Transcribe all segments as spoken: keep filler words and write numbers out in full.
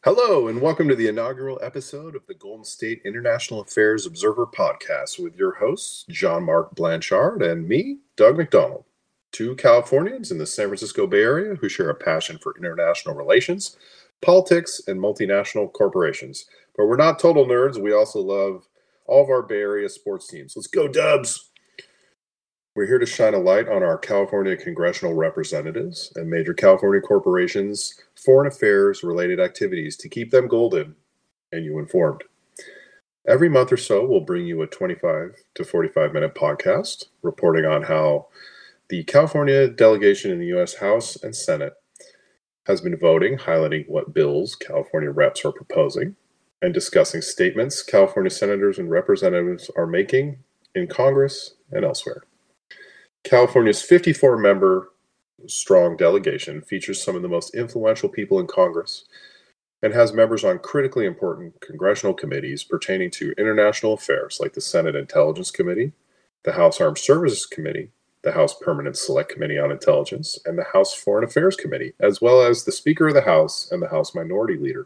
Hello, and welcome to the inaugural episode of the Golden State International Affairs Observer Podcast with your hosts, Jean-Marc Blanchard and me, Doug McDonald, two Californians in the San Francisco Bay Area who share a passion for international relations, politics, and multinational corporations. But we're not total nerds. We also love all of our Bay Area sports teams. Let's go, Dubs! We're here to shine a light on our California congressional representatives and major California corporations' foreign affairs-related activities to keep them golden and you informed. Every month or so, we'll bring you a twenty-five to forty-five minute podcast reporting on how the California delegation in the U S House and Senate has been voting, highlighting what bills California reps are proposing, and discussing statements California senators and representatives are making in Congress and elsewhere. California's fifty-four member strong delegation features some of the most influential people in Congress and has members on critically important congressional committees pertaining to international affairs like the Senate Intelligence Committee, the House Armed Services Committee, the House Permanent Select Committee on Intelligence, and the House Foreign Affairs Committee, as well as the Speaker of the House and the House Minority Leader.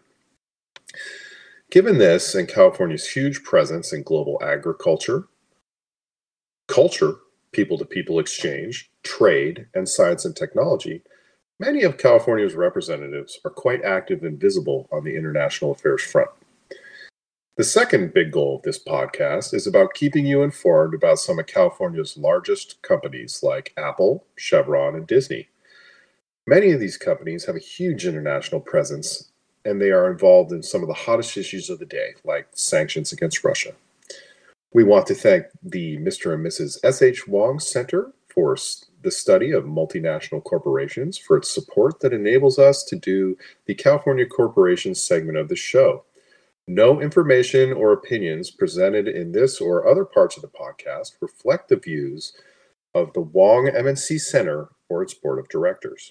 Given this and California's huge presence in global agriculture, culture, people-to-people exchange, trade, and science and technology, many of California's representatives are quite active and visible on the international affairs front. The second big goal of this podcast is about keeping you informed about some of California's largest companies like Apple, Chevron, and Disney. Many of these companies have a huge international presence, and they are involved in some of the hottest issues of the day, like sanctions against Russia. We want to thank the Mister and Missus S H Wong Center for the study of multinational corporations for its support that enables us to do the California Corporations segment of the show. No information or opinions presented in this or other parts of the podcast reflect the views of the Wong M and C Center or its board of directors.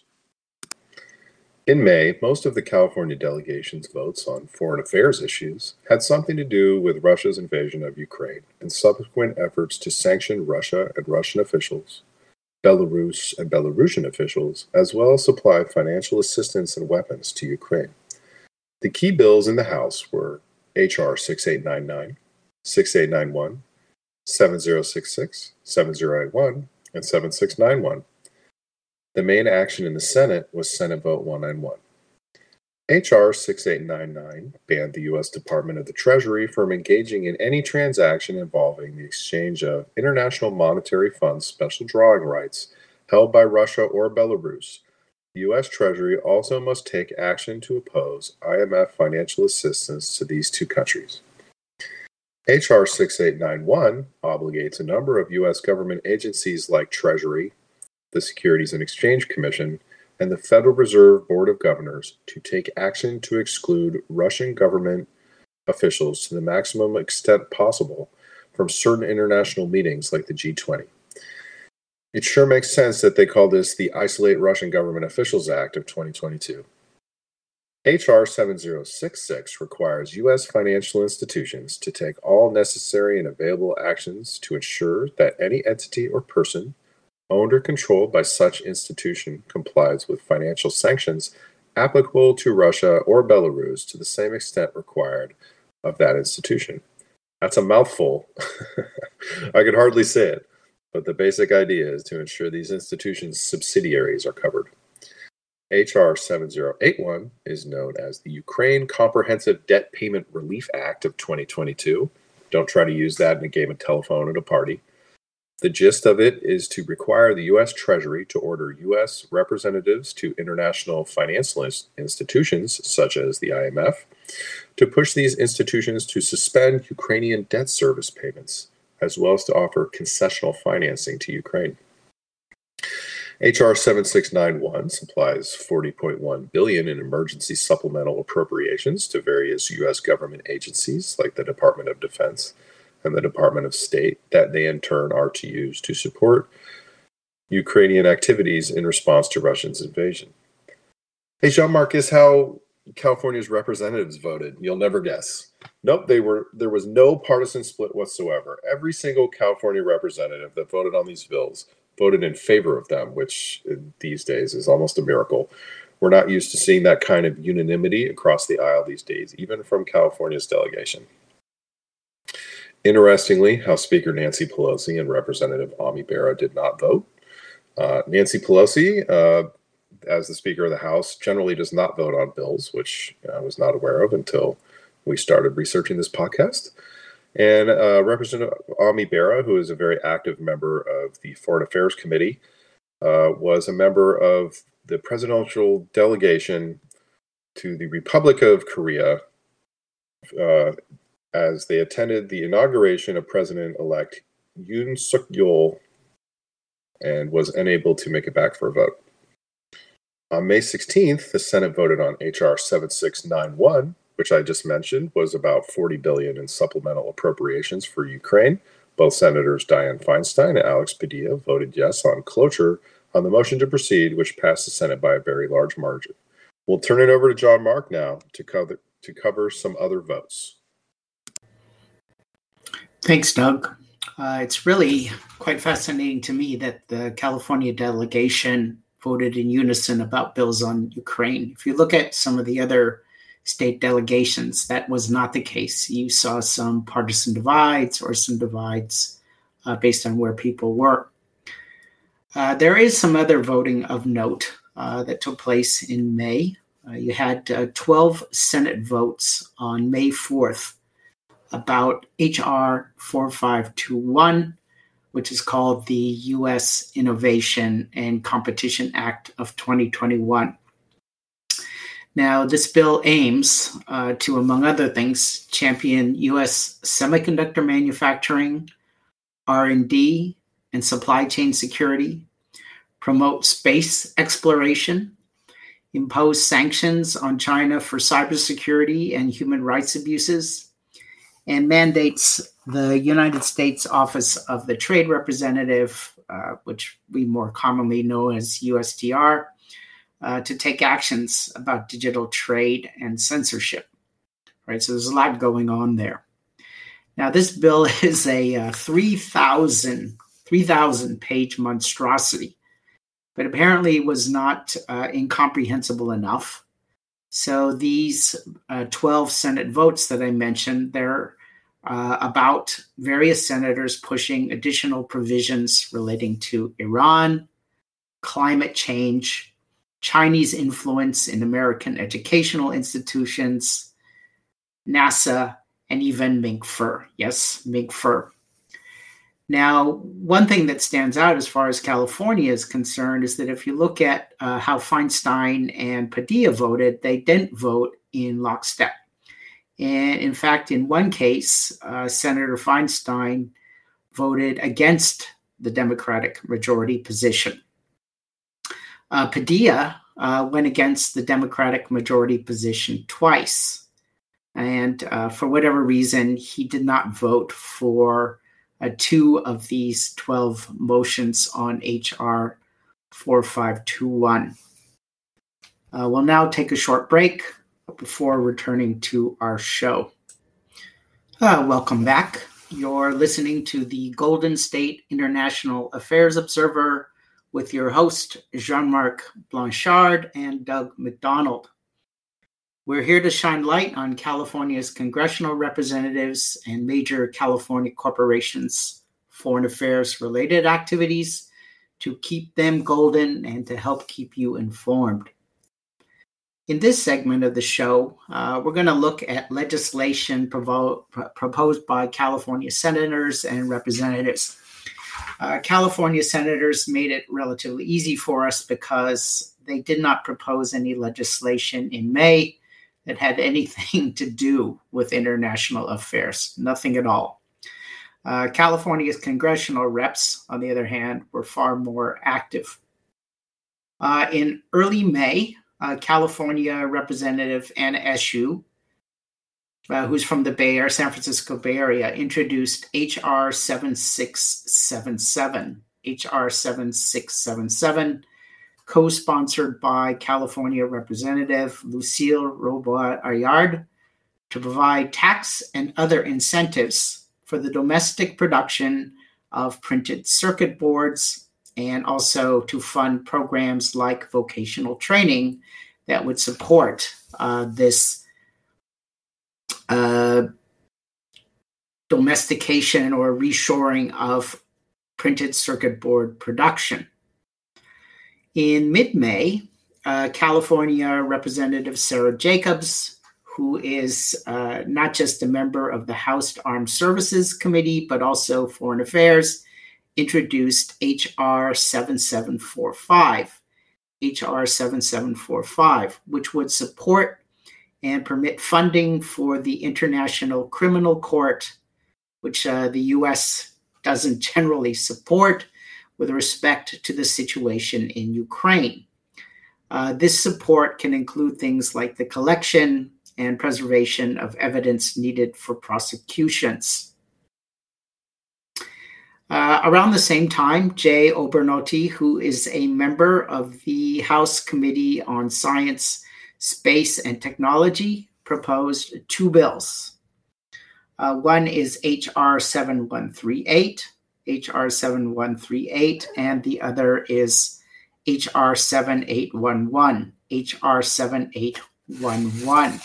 In May, most of the California delegation's votes on foreign affairs issues had something to do with Russia's invasion of Ukraine and subsequent efforts to sanction Russia and Russian officials, Belarus and Belarusian officials, as well as supply financial assistance and weapons to Ukraine. The key bills in the House were H R sixty-eight ninety-nine, sixty-eight ninety-one, seventy sixty-six, seventy eighty-one, and seventy-six ninety-one. The main action in the Senate was Senate Vote one ninety-one. H R sixty-eight ninety-nine banned the U S Department of the Treasury from engaging in any transaction involving the exchange of International Monetary Fund special drawing rights held by Russia or Belarus. The U S Treasury also must take action to oppose I M F financial assistance to these two countries. H R sixty-eight ninety-one obligates a number of U S government agencies like Treasury, the Securities and Exchange Commission, and the Federal Reserve Board of Governors to take action to exclude Russian government officials to the maximum extent possible from certain international meetings like the G twenty. It sure makes sense that they call this the Isolate Russian Government Officials Act of twenty twenty-two. H R seventy sixty-six requires U S financial institutions to take all necessary and available actions to ensure that any entity or person owned or controlled by such institution complies with financial sanctions applicable to Russia or Belarus to the same extent required of that institution. That's a mouthful. I could hardly say it, but the basic idea is to ensure these institutions' subsidiaries are covered. H R seventy eighty-one is known as the Ukraine Comprehensive Debt Payment Relief Act of twenty twenty-two. Don't try to use that in a game of telephone at a party. The gist of it is to require the U S Treasury to order U S representatives to international financial institutions, such as the I M F, to push these institutions to suspend Ukrainian debt service payments, as well as to offer concessional financing to Ukraine. H R seventy-six ninety-one supplies forty point one billion dollars in emergency supplemental appropriations to various U S government agencies like the Department of Defense and the Department of State that they in turn are to use to support Ukrainian activities in response to Russia's invasion. Hey, Jean-Marc, is how California's representatives voted. You'll never guess. Nope, they were. There was no partisan split whatsoever. Every single California representative that voted on these bills voted in favor of them, which in these days is almost a miracle. We're not used to seeing that kind of unanimity across the aisle these days, even from California's delegation. Interestingly, House Speaker Nancy Pelosi and Representative Ami Bera did not vote. Uh, Nancy Pelosi, uh, as the Speaker of the House, generally does not vote on bills, which I was not aware of until we started researching this podcast. And uh, Representative Ami Bera, who is a very active member of the Foreign Affairs Committee, uh, was a member of the presidential delegation to the Republic of Korea uh, as they attended the inauguration of President-elect Yoon Suk-yeol and was unable to make it back for a vote. On May sixteenth, the Senate voted on H R seventy-six ninety-one, which I just mentioned was about forty billion dollars in supplemental appropriations for Ukraine. Both Senators Dianne Feinstein and Alex Padilla voted yes on cloture on the motion to proceed, which passed the Senate by a very large margin. We'll turn it over to John Mark now to cover, to cover some other votes. Thanks, Doug. Uh, it's really quite fascinating to me that the California delegation voted in unison about bills on Ukraine. If you look at some of the other state delegations, that was not the case. You saw some partisan divides or some divides uh, based on where people were. Uh, there is some other voting of note uh, that took place in May. Uh, you had uh, twelve Senate votes on May fourth about H R forty-five twenty-one, which is called the U S Innovation and Competition Act of twenty twenty-one. Now, this bill aims uh, to, among other things, champion U S semiconductor manufacturing, R and D, and supply chain security, promote space exploration, impose sanctions on China for cybersecurity and human rights abuses, and mandates the United States Office of the Trade Representative, uh, which we more commonly know as U S T R, uh, to take actions about digital trade and censorship. Right, so there's a lot going on there. Now, this bill is a uh, three thousand page monstrosity, but apparently was not uh, incomprehensible enough. So these uh, twelve Senate votes that I mentioned, they're uh, about various senators pushing additional provisions relating to Iran, climate change, Chinese influence in American educational institutions, NASA, and even mink fur. Yes, mink fur. Now, one thing that stands out as far as California is concerned is that if you look at uh, how Feinstein and Padilla voted, they didn't vote in lockstep. And in fact, in one case, uh, Senator Feinstein voted against the Democratic majority position. Uh, Padilla uh, went against the Democratic majority position twice. And uh, for whatever reason, he did not vote for Uh, two of these twelve motions on H R forty-five twenty-one. Uh, we'll now take a short break before returning to our show. Uh, welcome back. You're listening to the Golden State International Affairs Observer with your host, Jean-Marc Blanchard and Doug McDonald. We're here to shine light on California's congressional representatives and major California corporations' foreign affairs-related activities to keep them golden and to help keep you informed. In this segment of the show, uh, we're going to look at legislation provo- pr- proposed by California senators and representatives. Uh, California senators made it relatively easy for us because they did not propose any legislation in May that had anything to do with international affairs, nothing at all. Uh, California's congressional reps, on the other hand, were far more active. Uh, in early May, uh, California Representative Anna Eshoo, uh, who's from the Bay Area, San Francisco Bay Area, introduced H R seventy-six seventy-seven. H R seventy-six seventy-seven, co-sponsored by California Representative Lucille Robillard, to provide tax and other incentives for the domestic production of printed circuit boards and also to fund programs like vocational training that would support uh, this uh, domestication or reshoring of printed circuit board production. In mid-May, uh, California Representative Sarah Jacobs, who is uh, not just a member of the House Armed Services Committee, but also Foreign Affairs, introduced H R seventy-seven forty-five, H R seventy-seven forty-five, which would support and permit funding for the International Criminal Court, which uh, the U S doesn't generally support with respect to the situation in Ukraine. Uh, this support can include things like the collection and preservation of evidence needed for prosecutions. Uh, around the same time, Jay Obernolte, who is a member of the House Committee on Science, Space, and Technology, proposed two bills. Uh, one is H R seventy-one thirty-eight, H R seventy-one thirty-eight, and the other is H R seventy-eight eleven, H R seventy-eight eleven.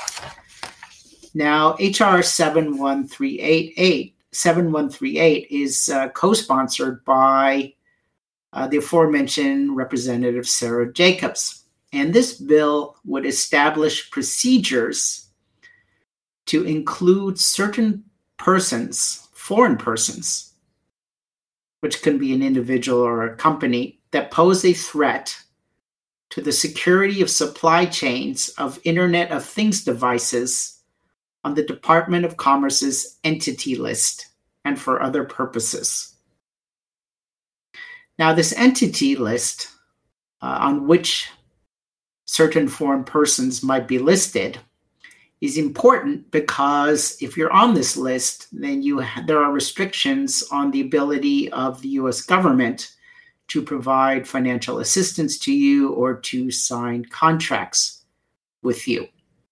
Now, H R seventy-one thirty-eight seventy-one thirty-eight is uh, co-sponsored by uh, the aforementioned Representative Sarah Jacobs. And this bill would establish procedures to include certain persons, foreign persons, which can be an individual or a company, that pose a threat to the security of supply chains of Internet of Things devices on the Department of Commerce's entity list and for other purposes. Now, this entity list uh, on which certain foreign persons might be listed is important because if you're on this list, then you ha- there are restrictions on the ability of the U S government to provide financial assistance to you or to sign contracts with you.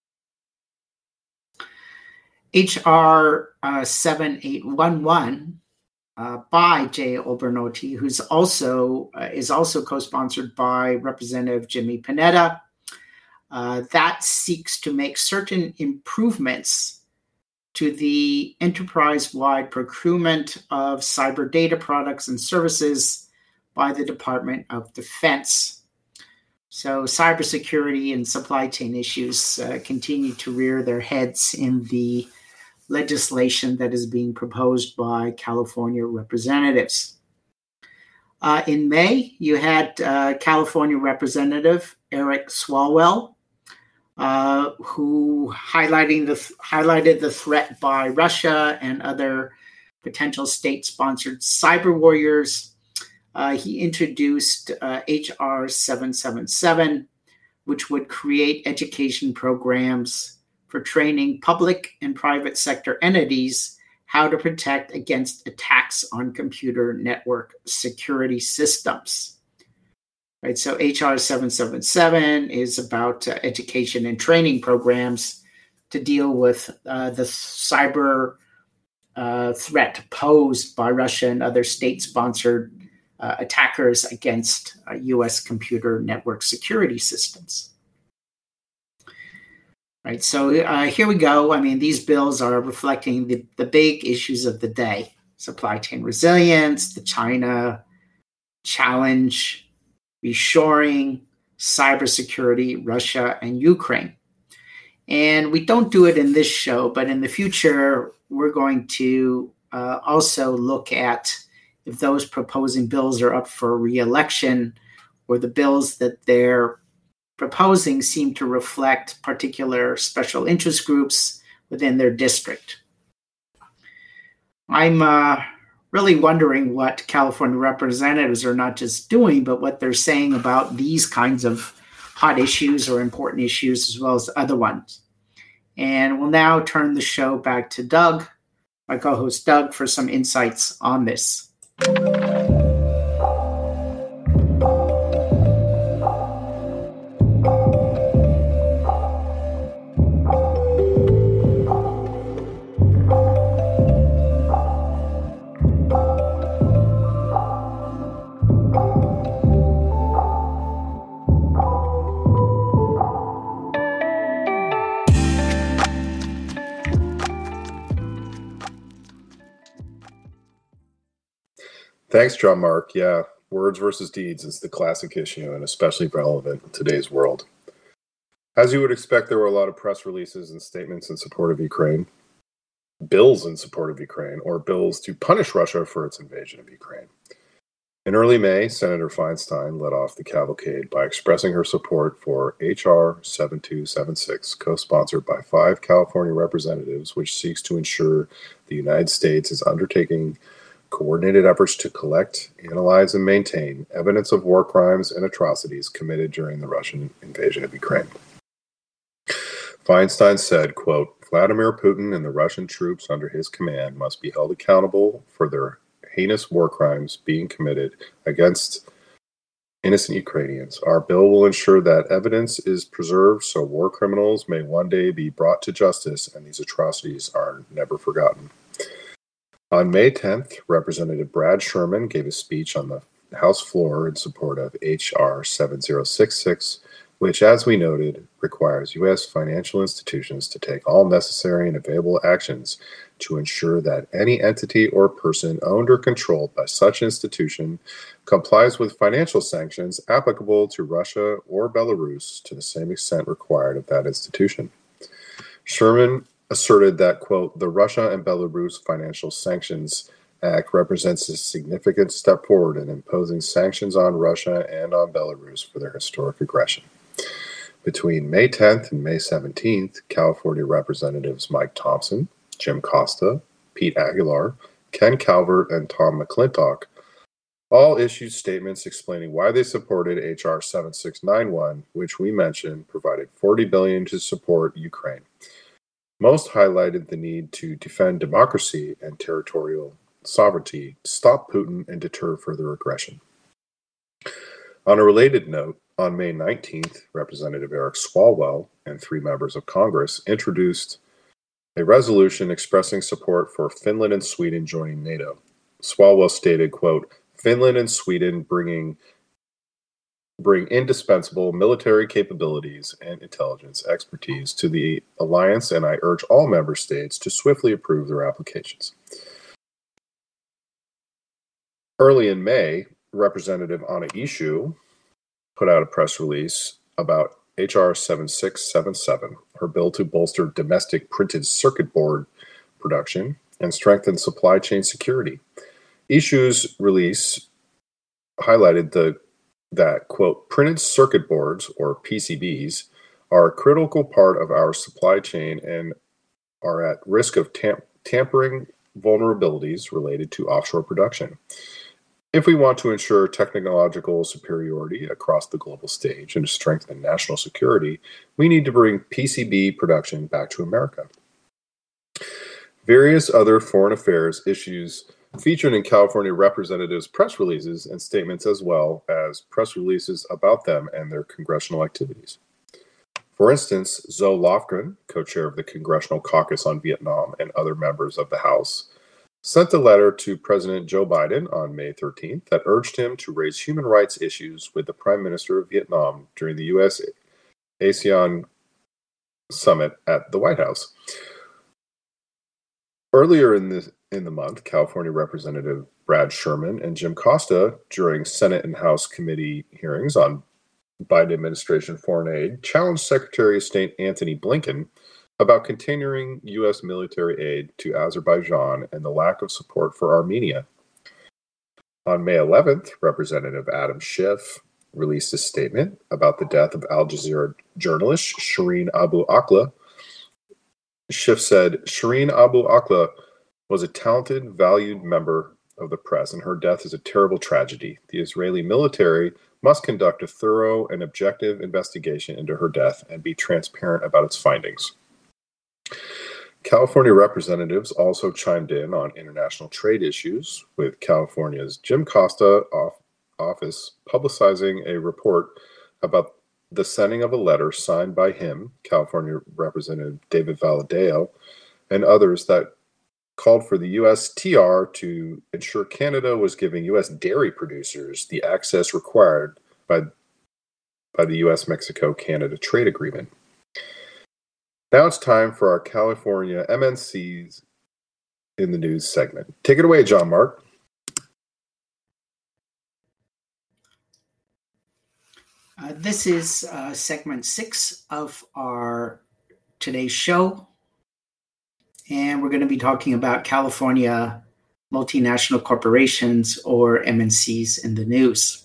H R uh, seventy-eight eleven uh, by Jay Obernolte, who's also uh, is also co-sponsored by Representative Jimmy Panetta, uh, that seeks to make certain improvements to the enterprise-wide procurement of cyber data products and services by the Department of Defense. So cybersecurity and supply chain issues uh, continue to rear their heads in the legislation that is being proposed by California representatives. Uh, in May, you had uh, California Representative Eric Swalwell, uh, who highlighting the highlighted the threat by Russia and other potential state-sponsored cyber warriors. Uh, he introduced uh, H R seven seventy-seven, which would create education programs for training public and private sector entities how to protect against attacks on computer network security systems. Right, so H R seven seventy-seven is about uh, education and training programs to deal with uh, the cyber uh, threat posed by Russia and other state-sponsored uh, attackers against uh, U S computer network security systems. Right, so uh, here we go. I mean, these bills are reflecting the, the big issues of the day: supply chain resilience, the China challenge, reshoring, cybersecurity, Russia, and Ukraine. And we don't do it in this show, but in the future, we're going to uh, also look at if those proposing bills are up for re-election or the bills that they're proposing seem to reflect particular special interest groups within their district. I'm uh, really wondering what California representatives are not just doing, but what they're saying about these kinds of hot issues or important issues as well as other ones. And we'll now turn the show back to Doug, my co-host Doug, for some insights on this. Thanks, John Mark. Yeah, words versus deeds is the classic issue and especially relevant in today's world. As you would expect, there were a lot of press releases and statements in support of Ukraine, bills in support of Ukraine, or bills to punish Russia for its invasion of Ukraine. In early May, Senator Feinstein led off the cavalcade by expressing her support for H R seven two seven six, co-sponsored by five California representatives, which seeks to ensure the United States is undertaking coordinated efforts to collect, analyze, and maintain evidence of war crimes and atrocities committed during the Russian invasion of Ukraine. Feinstein said, quote, Vladimir Putin and the Russian troops under his command must be held accountable for their heinous war crimes being committed against innocent Ukrainians. Our bill will ensure that evidence is preserved so war criminals may one day be brought to justice and these atrocities are never forgotten. On May tenth, Representative Brad Sherman gave a speech on the House floor in support of H R seven zero six six, which, as we noted, requires U S financial institutions to take all necessary and available actions to ensure that any entity or person owned or controlled by such institution complies with financial sanctions applicable to Russia or Belarus to the same extent required of that institution. Sherman asserted that, quote, the Russia and Belarus Financial Sanctions Act represents a significant step forward in imposing sanctions on Russia and on Belarus for their historic aggression. Between May tenth and May seventeenth, California Representatives Mike Thompson, Jim Costa, Pete Aguilar, Ken Calvert, and Tom McClintock all issued statements explaining why they supported H R seven six nine one, which we mentioned provided forty billion dollars to support Ukraine. Most highlighted the need to defend democracy and territorial sovereignty, stop Putin, and deter further aggression. On a related note, on May nineteenth, Representative Eric Swalwell and three members of Congress introduced a resolution expressing support for Finland and Sweden joining NATO. Swalwell stated, quote, Finland and Sweden bringing bring indispensable military capabilities and intelligence expertise to the alliance, and I urge all member states to swiftly approve their applications. Early in May, Representative Anna Eshoo put out a press release about H R seven six seven seven, her bill to bolster domestic printed circuit board production and strengthen supply chain security. Eshoo's release highlighted the that, quote, printed circuit boards, or P C Bs, are a critical part of our supply chain and are at risk of tam- tampering vulnerabilities related to offshore production. If we want to ensure technological superiority across the global stage and to strengthen national security, we need to bring P C B production back to America. Various other foreign affairs issues featured in California representatives' press releases and statements, as well as press releases about them and their congressional activities. For instance, Zoe Lofgren, co-chair of the Congressional Caucus on Vietnam, and other members of the House, sent a letter to President Joe Biden on May thirteenth that urged him to raise human rights issues with the Prime Minister of Vietnam during the U S ASEAN summit at the White House. Earlier in the in the month, California Representative Brad Sherman and Jim Costa, during Senate and House committee hearings on Biden administration foreign aid, challenged Secretary of State Antony Blinken about continuing U S military aid to Azerbaijan and the lack of support for Armenia. On May eleventh, Representative Adam Schiff released a statement about the death of Al Jazeera journalist Shireen Abu Akleh. Schiff said, Shireen Abu Akleh was a talented, valued member of the press, and her death is a terrible tragedy. The Israeli military must conduct a thorough and objective investigation into her death and be transparent about its findings. California representatives also chimed in on international trade issues, with California's Jim Costa off- office publicizing a report about the sending of a letter signed by him, California Representative David Valadao, and others that called for the U S T R to ensure Canada was giving U S dairy producers the access required by, by the U S Mexico Canada trade agreement. Now it's time for our California M N Cs in the news segment. Take it away, John Mark. Uh, this is uh, segment six of our today's show, and we're going to be talking about California multinational corporations, or M N Cs, in the news.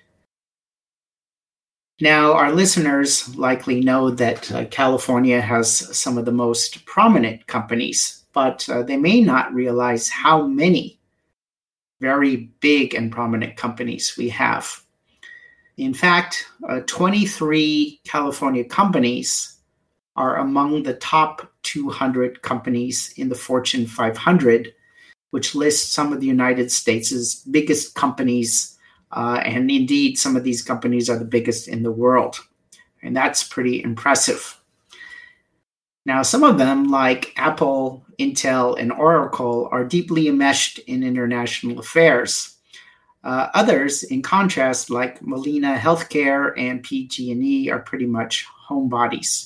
Now, our listeners likely know that uh, California has some of the most prominent companies, but uh, they may not realize how many very big and prominent companies we have. In fact, uh, twenty-three California companies are among the top two hundred companies in the Fortune five hundred, which lists some of the United States' biggest companies. Uh, and indeed, some of these companies are the biggest in the world. And that's pretty impressive. Now, some of them, like Apple, Intel, and Oracle, are deeply enmeshed in international affairs. Uh, others, in contrast, like Molina Healthcare and P G and E, are pretty much homebodies.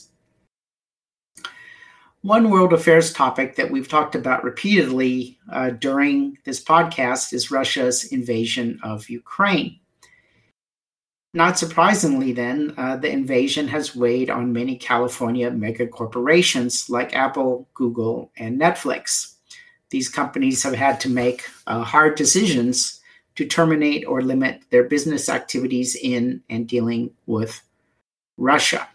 One world affairs topic that we've talked about repeatedly uh, during this podcast is Russia's invasion of Ukraine. Not surprisingly, then, uh, the invasion has weighed on many California megacorporations like Apple, Google, and Netflix. These companies have had to make uh, hard decisions to terminate or limit their business activities in and dealing with Russia.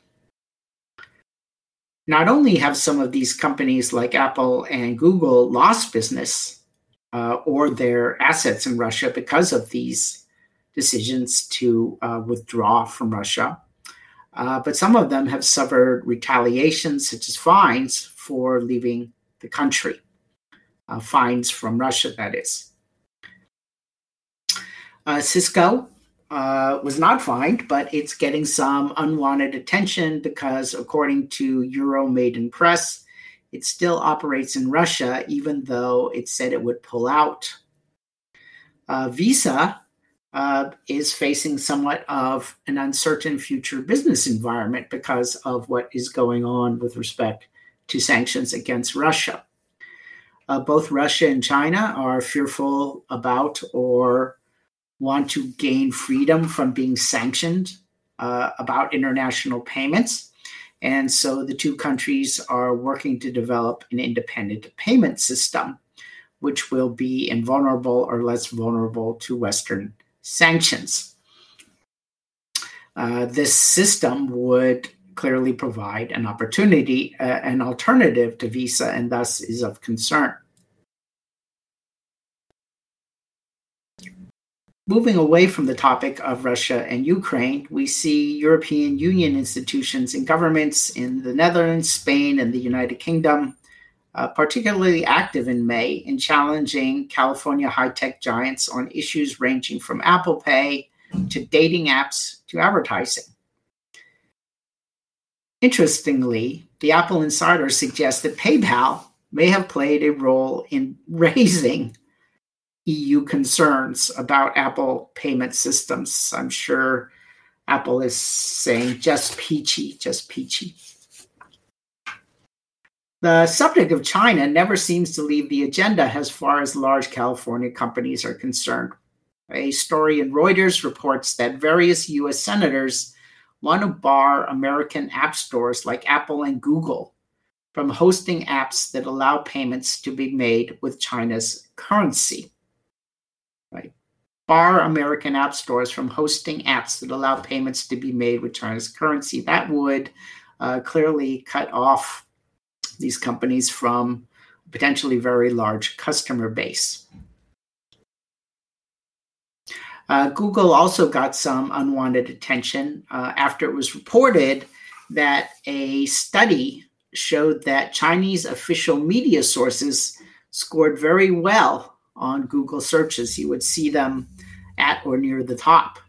Not only have some of these companies like Apple and Google lost business uh, or their assets in Russia because of these decisions to uh, withdraw from Russia, uh, but some of them have suffered retaliation, such as fines for leaving the country. Uh, fines from Russia, that is. Uh, Cisco Uh, was not fined, but it's getting some unwanted attention because, according to Euromaidan Press, it still operates in Russia, even though it said it would pull out. Uh, Visa uh, is facing somewhat of an uncertain future business environment because of what is going on with respect to sanctions against Russia. Uh, both Russia and China are fearful about or want to gain freedom from being sanctioned uh, about international payments. And so the two countries are working to develop an independent payment system, which will be invulnerable or less vulnerable to Western sanctions. Uh, this system would clearly provide an opportunity, uh, an alternative to Visa, and thus is of concern. Moving away from the topic of Russia and Ukraine, we see European Union institutions and governments in the Netherlands, Spain, and the United Kingdom uh, particularly active in May in challenging California high-tech giants on issues ranging from Apple Pay to dating apps to advertising. Interestingly, the Apple Insider suggests that PayPal may have played a role in raising E U concerns about Apple payment systems. I'm sure Apple is saying just peachy, just peachy. The subject of China never seems to leave the agenda as far as large California companies are concerned. A story in Reuters reports that various U S senators want to bar American app stores like Apple and Google from hosting apps that allow payments to be made with China's currency. Right. Bar American app stores from hosting apps that allow payments to be made with China's currency. That would uh, clearly cut off these companies from a potentially very large customer base. Uh, Google also got some unwanted attention uh, after it was reported that a study showed that Chinese official media sources scored very well on Google searches. You would see them at or near the top.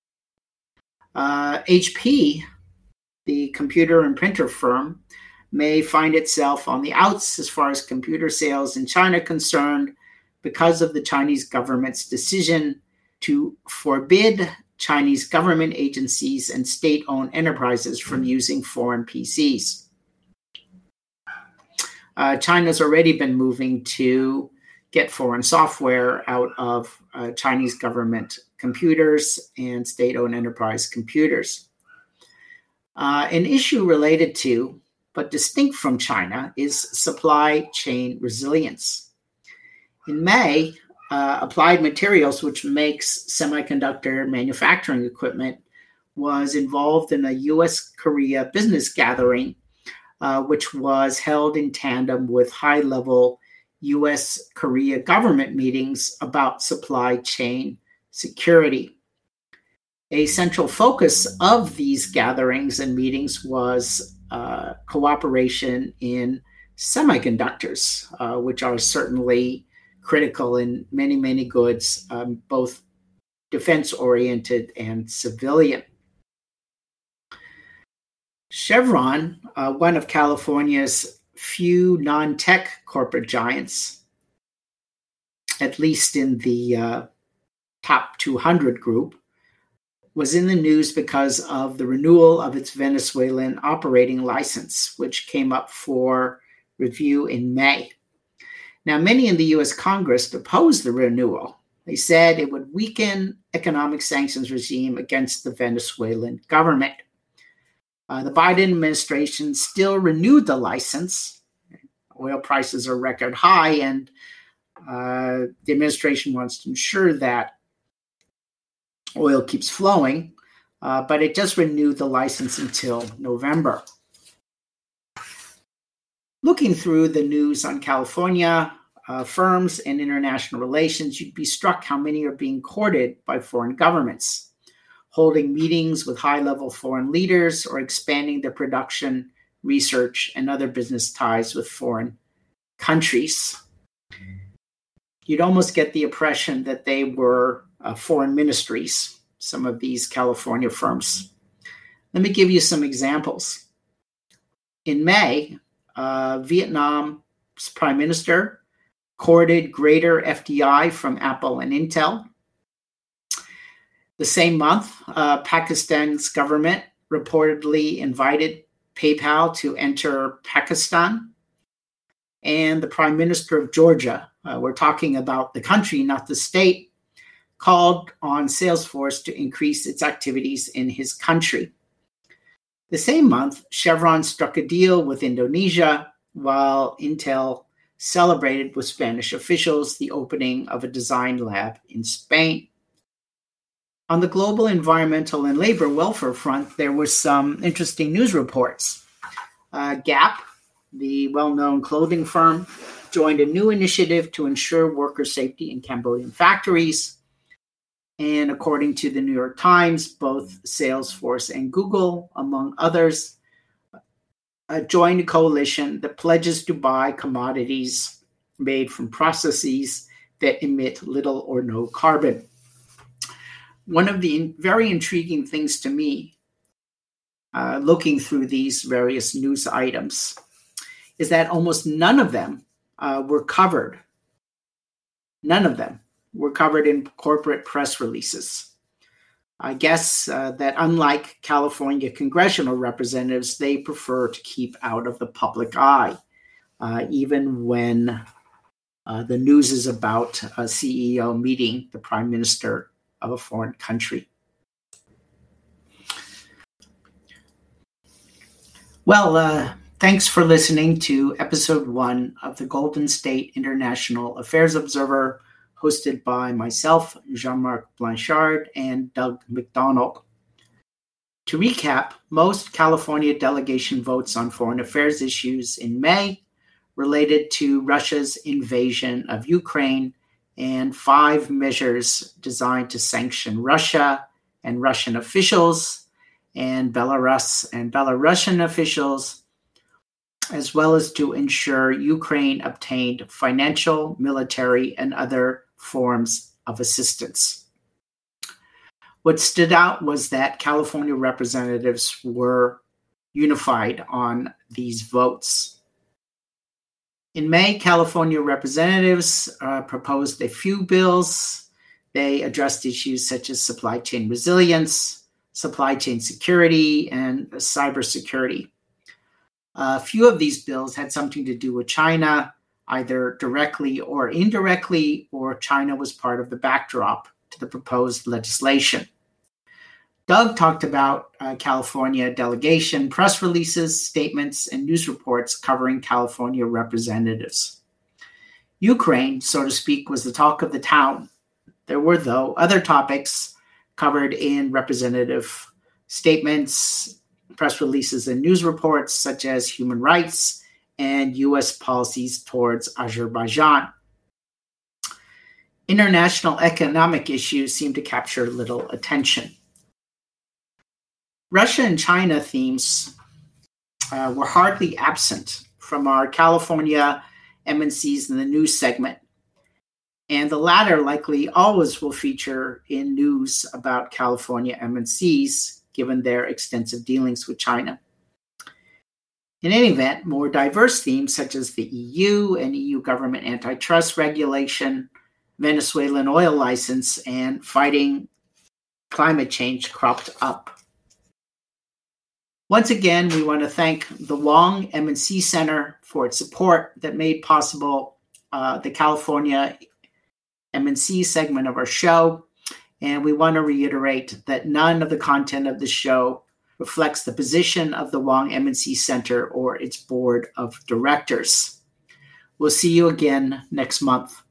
Uh, H P, the computer and printer firm, may find itself on the outs as far as computer sales in China concerned because of the Chinese government's decision to forbid Chinese government agencies and state-owned enterprises from using foreign P Cs. Uh, China's already been moving to get foreign software out of uh, Chinese government computers and state-owned enterprise computers. Uh, an issue related to, but distinct from China, is supply chain resilience. In May, uh, Applied Materials, which makes semiconductor manufacturing equipment, was involved in a U S Korea business gathering, uh, which was held in tandem with high-level U S Korea government meetings about supply chain security. A central focus of these gatherings and meetings was uh, cooperation in semiconductors, uh, which are certainly critical in many, many goods, um, both defense-oriented and civilian. Chevron, uh, one of California's few non-tech corporate giants, at least in the uh, top two hundred group, was in the news because of the renewal of its Venezuelan operating license, which came up for review in May. Now, many in the U S Congress opposed the renewal. They said it would weaken economic sanctions regime against the Venezuelan government. Uh, the Biden administration still renewed the license. Oil prices are record high, and uh, the administration wants to ensure that oil keeps flowing, uh, but it just renewed the license until November. Looking through the news on California uh, firms and international relations, you'd be struck how many are being courted by foreign governments, holding meetings with high-level foreign leaders, or expanding their production, research, and other business ties with foreign countries. You'd almost get the impression that they were uh, foreign ministries, some of these California firms. Let me give you some examples. In May, uh, Vietnam's prime minister courted greater F D I from Apple and Intel. The same month, uh, Pakistan's government reportedly invited PayPal to enter Pakistan. And the prime minister of Georgia, uh, we're talking about the country, not the state, called on Salesforce to increase its activities in his country. The same month, Chevron struck a deal with Indonesia, while Intel celebrated with Spanish officials the opening of a design lab in Spain. On the global environmental and labor welfare front, there were some interesting news reports. Uh, Gap, the well-known clothing firm, joined a new initiative to ensure worker safety in Cambodian factories. And according to the New York Times, both Salesforce and Google, among others, uh, joined a coalition that pledges to buy commodities made from processes that emit little or no carbon. One of the very intriguing things to me, uh, looking through these various news items, is that almost none of them uh, were covered. None of them were covered in corporate press releases. I guess uh, that unlike California congressional representatives, they prefer to keep out of the public eye, uh, even when uh, the news is about a C E O meeting the prime minister of a foreign country. Well, uh, thanks for listening to episode one of the Golden State International Affairs Observer, hosted by myself, Jean-Marc Blanchard, and Doug McDonald. To recap, most California delegation votes on foreign affairs issues in May related to Russia's invasion of Ukraine and five measures designed to sanction Russia and Russian officials and Belarus and Belarusian officials, as well as to ensure Ukraine obtained financial, military, and other forms of assistance. What stood out was that California representatives were unified on these votes. In May, California representatives uh, proposed a few bills. They addressed issues such as supply chain resilience, supply chain security, and cybersecurity. A few of these bills had something to do with China, either directly or indirectly, or China was part of the backdrop to the proposed legislation. Doug talked about uh, California delegation, press releases, statements, and news reports covering California representatives. Ukraine, so to speak, was the talk of the town. There were, though, other topics covered in representative statements, press releases, and news reports, such as human rights and U S policies towards Azerbaijan. International economic issues seem to capture little attention. Russia and China themes uh, were hardly absent from our California M N Cs in the news segment, and the latter likely always will feature in news about California M N Cs, given their extensive dealings with China. In any event, more diverse themes such as the E U and E U government antitrust regulation, Venezuelan oil license, and fighting climate change cropped up. Once again, we want to thank the Wong M N C Center for its support that made possible uh, the California M N C segment of our show. And we want to reiterate that none of the content of the show reflects the position of the Wong M N C Center or its board of directors. We'll see you again next month.